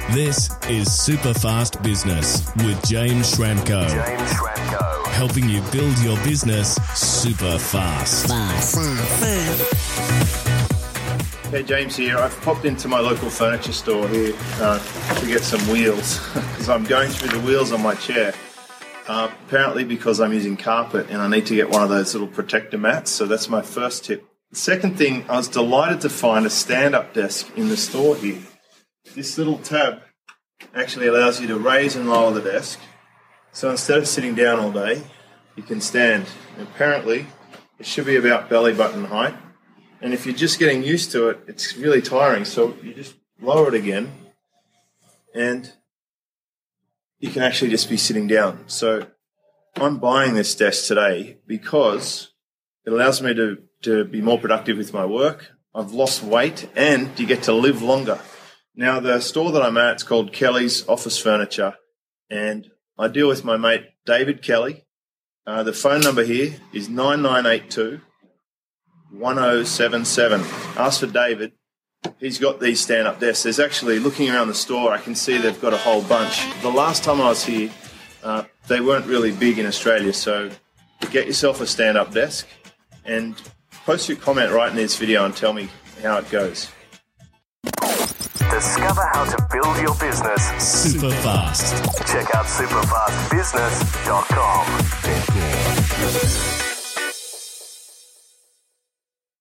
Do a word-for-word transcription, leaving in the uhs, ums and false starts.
This is Superfast Business with James Schramko. James Schramko. Helping you build your business super fast. Fast. Hey, James here. I've popped into my local furniture store here uh, to get some wheels because I'm going through the wheels on my chair. Uh, apparently because I'm using carpet and I need to get one of those little protector mats. So that's my first tip. The second thing, I was delighted to find a stand-up desk in the store here. This little tab actually allows you to raise and lower the desk. So instead of sitting down all day, you can stand. And apparently, it should be about belly button height. And if you're just getting used to it, it's really tiring. So you just lower it again, and you can actually just be sitting down. So I'm buying this desk today because it allows me to, to be more productive with my work. I've lost weight, and you get to live longer. Now, the store that I'm at is called Kelly's Office Furniture, and I deal with my mate David Kelly. Uh, the phone number here is nine nine eight two, one oh seven seven. Ask for David. He's got these stand-up desks. There's actually, looking around the store, I can see they've got a whole bunch. The last time I was here, uh, they weren't really big in Australia, so get yourself a stand-up desk and post your comment right in this video and tell me how it goes. Discover how to build your business Super fast. Check out superfast business dot com.